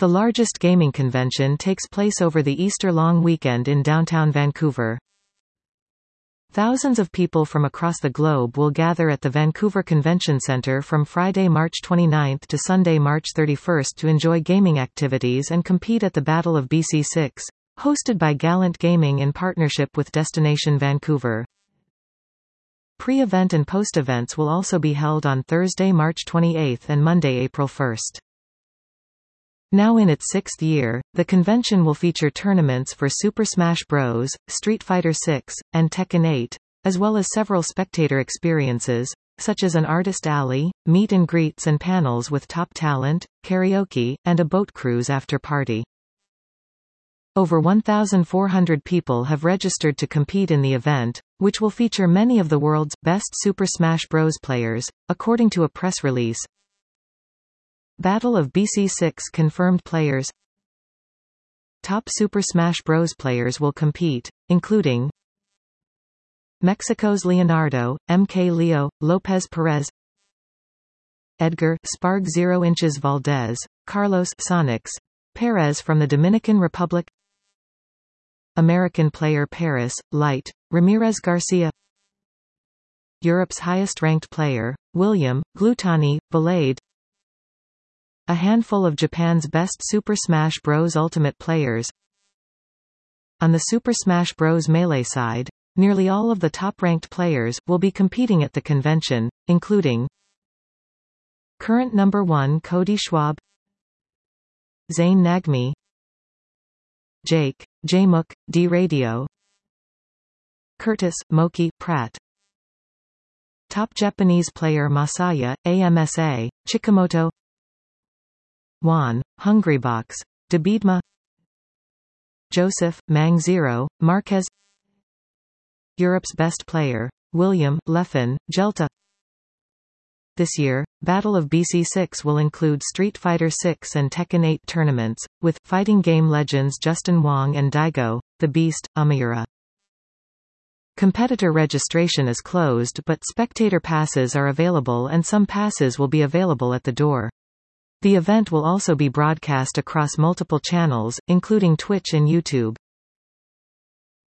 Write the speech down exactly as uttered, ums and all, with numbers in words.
The largest gaming convention takes place over the Easter long weekend in downtown Vancouver. Thousands of people from across the globe will gather at the Vancouver Convention Centre from Friday, March twenty-ninth to Sunday, March thirty-first to enjoy gaming activities and compete at the Battle of B C six, hosted by Gallant Gaming in partnership with Destination Vancouver. Pre-event and post-events will also be held on Thursday, March twenty-eighth and Monday, April first. Now in its sixth year, the convention will feature tournaments for Super Smash Bros., Street Fighter six, and Tekken eight, as well as several spectator experiences, such as an artist alley, meet and greets and panels with top talent, karaoke, and a boat cruise after party. Over one thousand four hundred people have registered to compete in the event, which will feature many of the world's best Super Smash Bros. Players, according to a press release. Battle of B C six confirmed players. Top Super Smash Bros. Players will compete, including Mexico's Leonardo, M K Leo, Lopez Perez, Edgar Sparg zero inches Valdez, Carlos Sonics Perez from the Dominican Republic, American player Paris, Light, Ramirez Garcia, Europe's highest-ranked player, William, Glutani, Blade, a handful of Japan's best Super Smash Bros. Ultimate players. On the Super Smash Bros. Melee side, nearly all of the top-ranked players will be competing at the convention, including current number one Cody Schwab, Zayn Nagmi, Jake, Jmook, D-Radio, Curtis, Moki, Pratt, top Japanese player Masaya, A M S A, Chikamoto, Juan, Hungrybox, Debidma, Joseph, Mang Zero, Marquez, Europe's best player, William, Leffen, Jelta. This year, Battle of B C six will include Street Fighter six and Tekken eight tournaments, with fighting game legends Justin Wong and Daigo, the Beast, Amiyura. Competitor registration is closed but spectator passes are available and some passes will be available at the door. The event will also be broadcast across multiple channels, including Twitch and YouTube.